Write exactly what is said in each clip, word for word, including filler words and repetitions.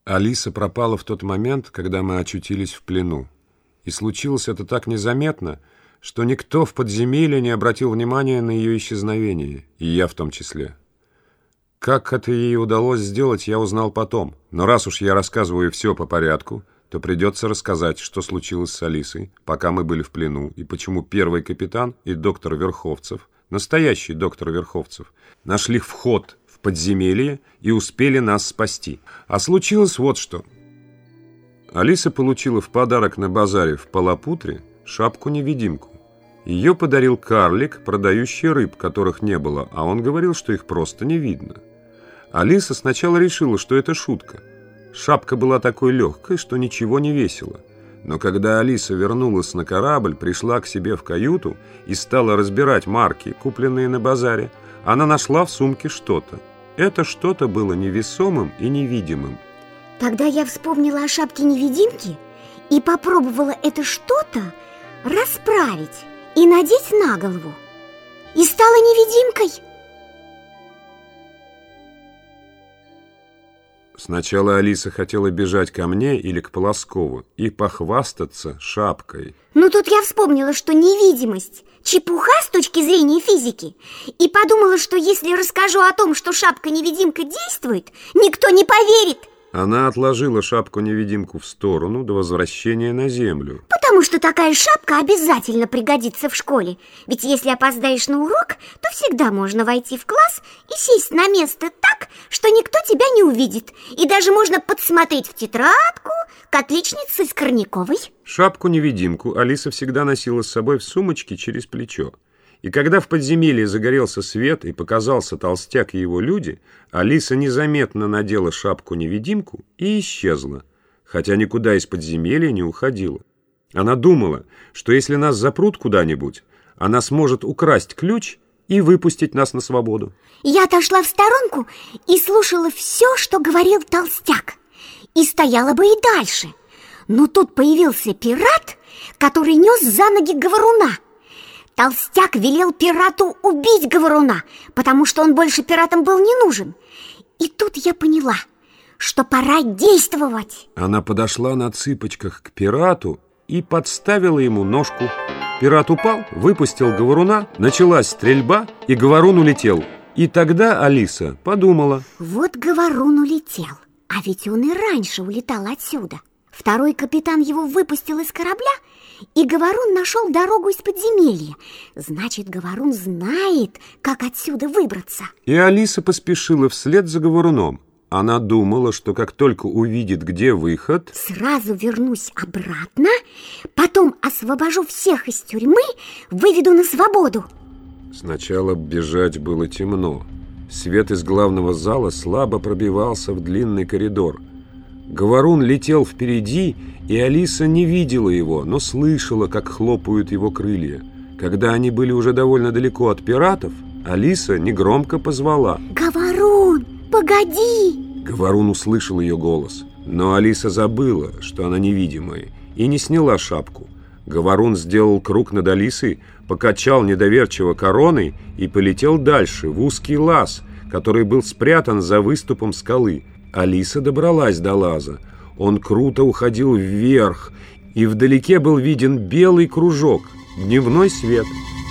Алиса пропала в тот момент, когда мы очутились в плену. И случилось это так незаметно, что никто в подземелье не обратил внимания на ее исчезновение, и я в том числе. Как это ей удалось сделать, я узнал потом. Но раз уж я рассказываю все по порядку, то придется рассказать, что случилось с Алисой, пока мы были в плену, и почему первый капитан и доктор Верховцев, настоящий доктор Верховцев, нашли вход в подземелье и успели нас спасти. А случилось вот что. Алиса получила в подарок на базаре в Палапутре шапку-невидимку. Ее подарил карлик, продающий рыб, которых не было, а он говорил, что их просто не видно. Алиса сначала решила, что это шутка. Шапка была такой легкой, что ничего не весила. Но когда Алиса вернулась на корабль, пришла к себе в каюту и стала разбирать марки, купленные на базаре, она нашла в сумке что-то. Это что-то было невесомым и невидимым. Тогда я вспомнила о шапке-невидимке и попробовала это что-то расправить и надеть на голову. И стала невидимкой. Сначала Алиса хотела бежать ко мне или к Полоскову и похвастаться шапкой. Но тут я вспомнила, что невидимость – чепуха с точки зрения физики. И подумала, что если расскажу о том, что шапка-невидимка действует, никто не поверит. Она отложила шапку-невидимку в сторону до возвращения на землю. Потому что такая шапка обязательно пригодится в школе. Ведь если опоздаешь на урок, то всегда можно войти в класс и сесть на место так, что никто тебя не увидит. И даже можно подсмотреть в тетрадку к отличнице Скорняковой. Шапку-невидимку Алиса всегда носила с собой в сумочке через плечо. И когда в подземелье загорелся свет и показался толстяк и его люди, Алиса незаметно надела шапку-невидимку и исчезла, хотя никуда из подземелья не уходила. Она думала, что если нас запрут куда-нибудь, она сможет украсть ключ и выпустить нас на свободу. Я отошла в сторонку и слушала все, что говорил толстяк, и стояла бы и дальше. Но тут появился пират, который нес за ноги говоруна. Толстяк велел пирату убить говоруна, потому что он больше пиратам был не нужен. И тут я поняла, что пора действовать. Она подошла на цыпочках к пирату и подставила ему ножку. Пират упал, выпустил говоруна, началась стрельба, и говорун улетел. И тогда Алиса подумала: вот говорун улетел, а ведь он и раньше улетал отсюда. Второй капитан его выпустил из корабля, и говорун нашел дорогу из подземелья. Значит, говорун знает, как отсюда выбраться. И Алиса поспешила вслед за говоруном. Она думала, что как только увидит, где выход, сразу вернусь обратно, потом освобожу всех из тюрьмы, выведу на свободу. Сначала бежать было темно. Свет из главного зала слабо пробивался в длинный коридор. Говорун летел впереди, и Алиса не видела его, но слышала, как хлопают его крылья. Когда они были уже довольно далеко от пиратов, Алиса негромко позвала: «Говорун, погоди!» Говорун услышал ее голос, но Алиса забыла, что она невидимая, и не сняла шапку. Говорун сделал круг над Алисой, покачал недоверчиво короной и полетел дальше, в узкий лаз, который был спрятан за выступом скалы. Алиса добралась до лаза. Он круто уходил вверх, и вдалеке был виден белый кружок, дневной свет.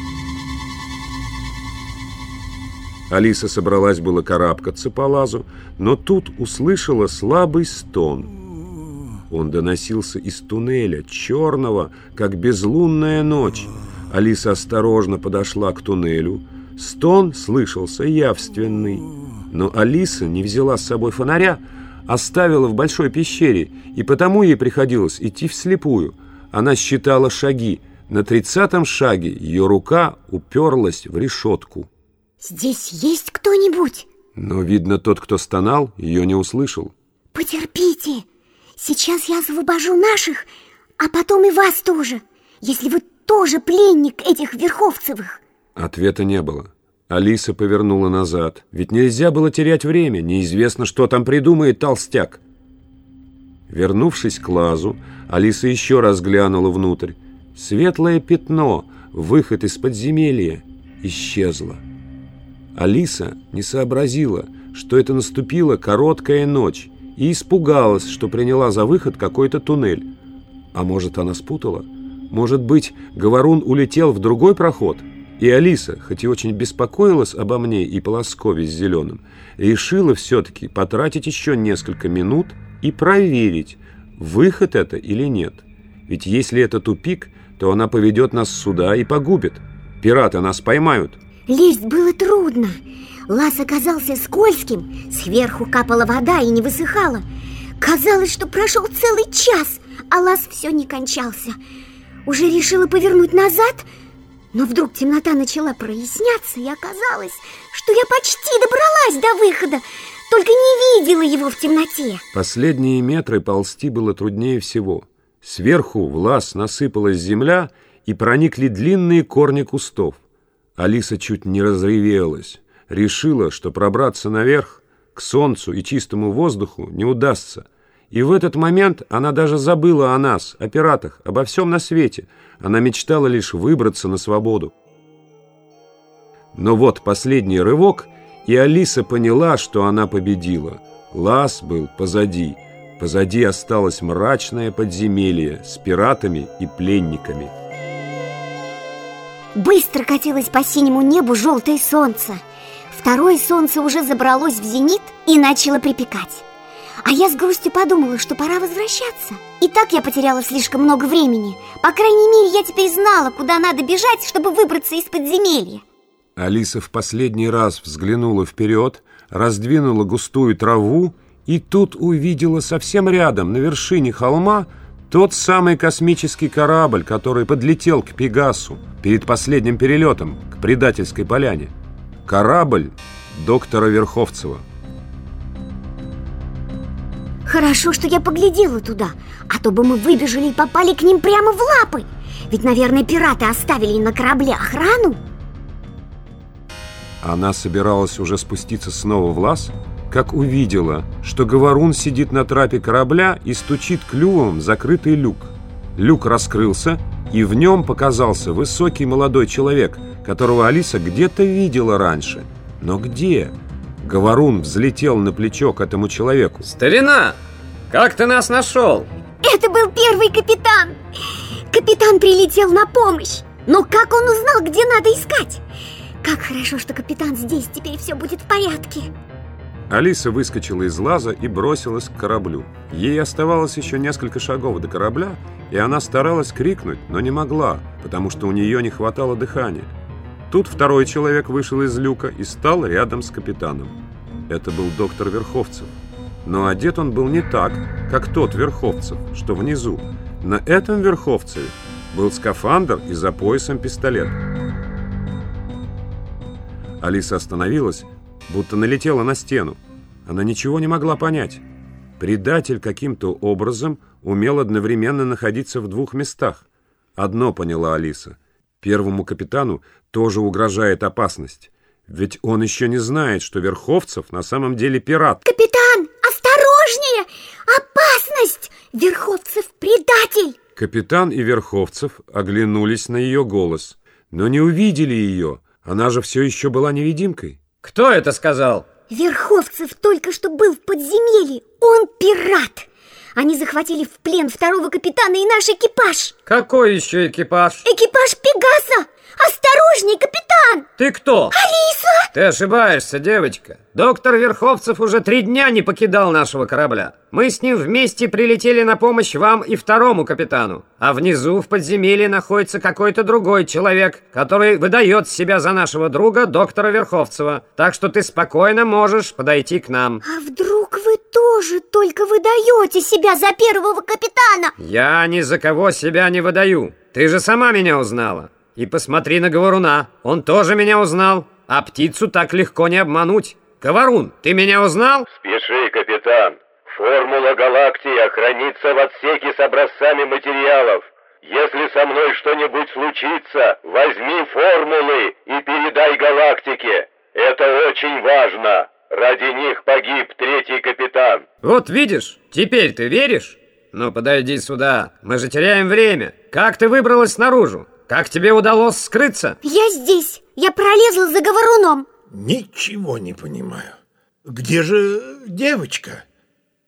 Алиса собралась было карабкаться по лазу, но тут услышала слабый стон. Он доносился из туннеля, черного, как безлунная ночь. Алиса осторожно подошла к туннелю. Стон слышался явственный. Но Алиса не взяла с собой фонаря, оставила в большой пещере, и потому ей приходилось идти вслепую. Она считала шаги. На тридцатом шаге ее рука уперлась в решетку. Здесь есть кто-нибудь? Но, видно, тот, кто стонал, ее не услышал. Потерпите, сейчас я освобожу наших, а потом и вас тоже, если вы тоже пленник этих Верховцевых. Ответа не было. Алиса повернула назад. Ведь нельзя было терять время. Неизвестно, что там придумает толстяк. Вернувшись к лазу, Алиса еще раз глянула внутрь. Светлое пятно, выход из подземелья, исчезло. Алиса не сообразила, что это наступила короткая ночь, и испугалась, что приняла за выход какой-то туннель. А может, она спутала? Может быть, говорун улетел в другой проход? И Алиса, хоть и очень беспокоилась обо мне и Полоскове с Зеленым, решила все-таки потратить еще несколько минут и проверить, выход это или нет. Ведь если это тупик, то она поведет нас сюда и погубит. Пираты нас поймают. Лезть было трудно. Лаз оказался скользким, сверху капала вода и не высыхала. Казалось, что прошел целый час, а лаз все не кончался. Уже решила повернуть назад, но вдруг темнота начала проясняться, и оказалось, что я почти добралась до выхода, только не видела его в темноте. Последние метры ползти было труднее всего. Сверху в лаз насыпалась земля, и проникли длинные корни кустов. Алиса чуть не разревелась. Решила, что пробраться наверх, к солнцу и чистому воздуху не удастся. И в этот момент она даже забыла о нас, о пиратах, обо всем на свете. Она мечтала лишь выбраться на свободу. Но вот последний рывок, и Алиса поняла, что она победила. Лаз был позади. Позади осталось мрачное подземелье с пиратами и пленниками. Быстро катилось по синему небу желтое солнце. Второе солнце уже забралось в зенит и начало припекать. А я с грустью подумала, что пора возвращаться. И так я потеряла слишком много времени. По крайней мере, я теперь знала, куда надо бежать, чтобы выбраться из подземелья. Алиса в последний раз взглянула вперед, раздвинула густую траву и тут увидела совсем рядом, на вершине холма, тот самый космический корабль, который подлетел к Пегасу перед последним перелетом к предательской поляне. Корабль доктора Верховцева. Хорошо, что я поглядела туда, а то бы мы выбежали и попали к ним прямо в лапы. Ведь, наверное, пираты оставили на корабле охрану. Она собиралась уже спуститься снова в лаз, как увидела, что говорун сидит на трапе корабля и стучит клювом в закрытый люк. Люк раскрылся, и в нем показался высокий молодой человек, которого Алиса где-то видела раньше. Но где? Говорун взлетел на плечо к этому человеку. Старина, как ты нас нашел? Это был первый капитан. Капитан прилетел на помощь. Но как он узнал, где надо искать? Как хорошо, что капитан здесь, теперь все будет в порядке. Алиса выскочила из лаза и бросилась к кораблю. Ей оставалось еще несколько шагов до корабля, и она старалась крикнуть, но не могла, потому что у нее не хватало дыхания. Тут второй человек вышел из люка и стал рядом с капитаном. Это был доктор Верховцев. Но одет он был не так, как тот Верховцев, что внизу. На этом Верховцеве был скафандр и за поясом пистолет. Алиса остановилась, будто налетела на стену. Она ничего не могла понять. Предатель каким-то образом умел одновременно находиться в двух местах. Одно поняла Алиса. Первому капитану тоже угрожает опасность. Ведь он еще не знает, что Верховцев на самом деле пират. Капитан, осторожнее! Опасность! Верховцев предатель! Капитан и Верховцев оглянулись на ее голос, но не увидели ее. Она же все еще была невидимкой. Кто это сказал? Верховцев только что был в подземелье. Он пират. Они захватили в плен второго капитана и наш экипаж. Какой еще экипаж? Экипаж Пегаса. Осторожней, капитан! Ты кто? Алиса! Ты ошибаешься, девочка. Доктор Верховцев уже три дня не покидал нашего корабля. Мы с ним вместе прилетели на помощь вам и второму капитану. А внизу в подземелье находится какой-то другой человек, который выдает себя за нашего друга, доктора Верховцева. Так что ты спокойно можешь подойти к нам. А вдруг вы тоже только выдаете себя за первого капитана? Я ни за кого себя не выдаю. Ты же сама меня узнала. И посмотри на говоруна, он тоже меня узнал. А птицу так легко не обмануть. Говорун, ты меня узнал? Спеши, капитан. Формула Галактия хранится в отсеке с образцами материалов. Если со мной что-нибудь случится, возьми формулы и передай Галактике. Это очень важно. Ради них погиб третий капитан. Вот видишь, теперь ты веришь? Ну, подойди сюда, мы же теряем время. Как ты выбралась наружу? Как тебе удалось скрыться? Я здесь, я пролезла за говоруном. Ничего не понимаю. Где же девочка?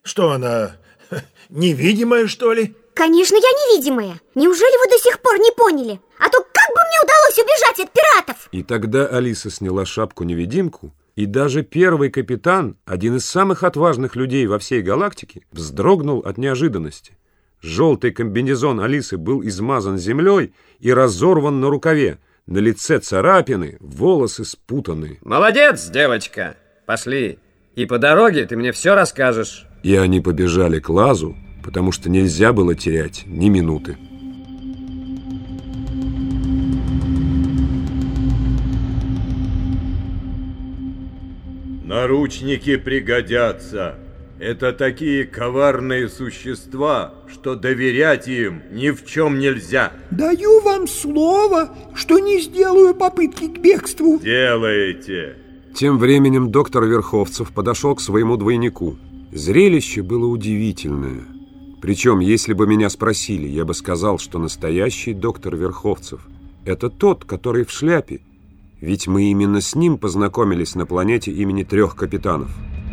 Что она, невидимая, что ли? Конечно, я невидимая. Неужели вы до сих пор не поняли? А то как бы мне удалось убежать от пиратов? И тогда Алиса сняла шапку-невидимку, и даже первый капитан, один из самых отважных людей во всей галактике, вздрогнул от неожиданности. Желтый комбинезон Алисы был измазан землей и разорван на рукаве. На лице царапины, волосы спутаны. Молодец, девочка. Пошли. И по дороге ты мне все расскажешь. И они побежали к лазу, потому что нельзя было терять ни минуты. Наручники пригодятся. Это такие коварные существа, что доверять им ни в чем нельзя. Даю вам слово, что не сделаю попытки к бегству. Делаете. Тем временем доктор Верховцев подошел к своему двойнику. Зрелище было удивительное. Причем, если бы меня спросили, я бы сказал, что настоящий доктор Верховцев – это тот, который в шляпе. Ведь мы именно с ним познакомились на планете имени трех капитанов.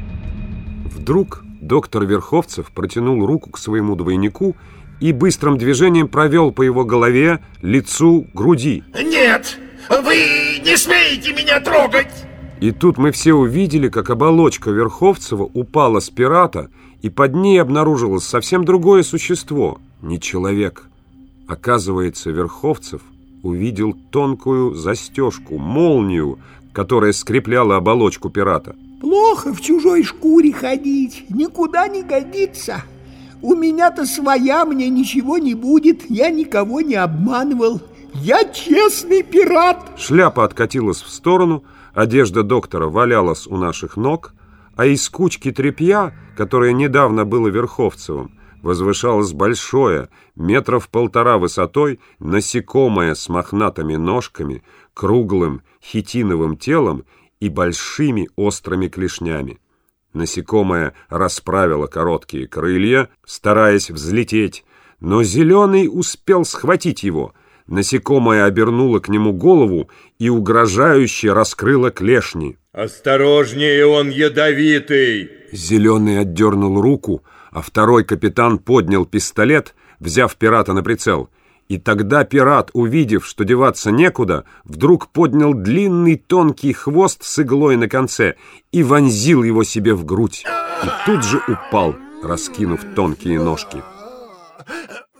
Вдруг доктор Верховцев протянул руку к своему двойнику и быстрым движением провел по его голове, лицу, груди. Нет, вы не смеете меня трогать! И тут мы все увидели, как оболочка Верховцева упала с пирата, и под ней обнаружилось совсем другое существо, не человек. Оказывается, Верховцев увидел тонкую застежку, молнию, которая скрепляла оболочку пирата. Плохо в чужой шкуре ходить, никуда не годится. У меня-то своя, мне ничего не будет, я никого не обманывал. Я честный пират. Шляпа откатилась в сторону, одежда доктора валялась у наших ног, а из кучки тряпья, которое недавно было Верховцевым, возвышалось большое, метров полтора высотой, насекомое с мохнатыми ножками, круглым хитиновым телом и большими острыми клешнями. Насекомое расправило короткие крылья, стараясь взлететь, но Зеленый успел схватить его. Насекомое обернуло к нему голову и угрожающе раскрыло клешни. Осторожнее, он ядовитый! Зеленый отдернул руку, а второй капитан поднял пистолет, взяв пирата на прицел. И тогда пират, увидев, что деваться некуда, вдруг поднял длинный тонкий хвост с иглой на конце и вонзил его себе в грудь. И тут же упал, раскинув тонкие ножки.